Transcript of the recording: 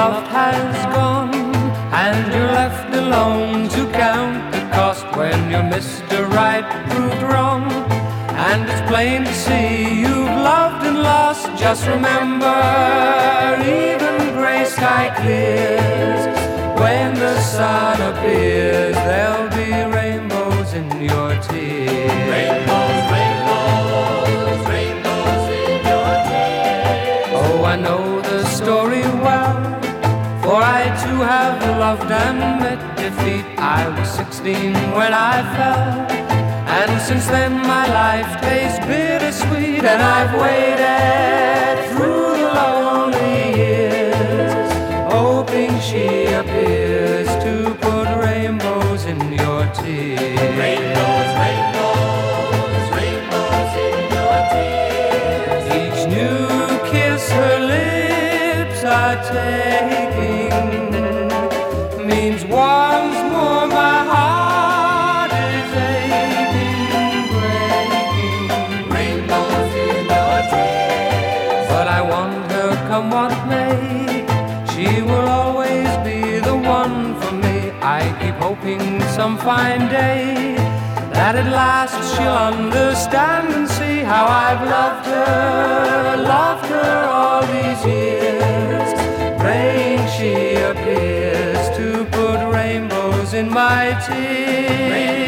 love has gone, and you're left alone to count the cost when your Mr. Right proved wrong. And it's plain to see you've loved and lost. Just remember, even gray sky clears. When the sun appears, there'll be rainbows in your tears. Rainbows, rainbows, rainbows in your tears. Oh, I know the story well, for I too have loved and met defeat. I was 16 when I fell, and since then my life tastes bittersweet. And I've waited through the lonely years, hoping she appears to put rainbows in your tears. Rainbows, rainbows, rainbows in your tears. Each new kiss her lips are taking means once more my heart is aching, breaking. Rainbows in your tears. But I want her, come what may, she will always be the one for me. I keep hoping some fine day that at last she'll understand and see how I've loved her all these years, praying she appears to put rainbows in my tears.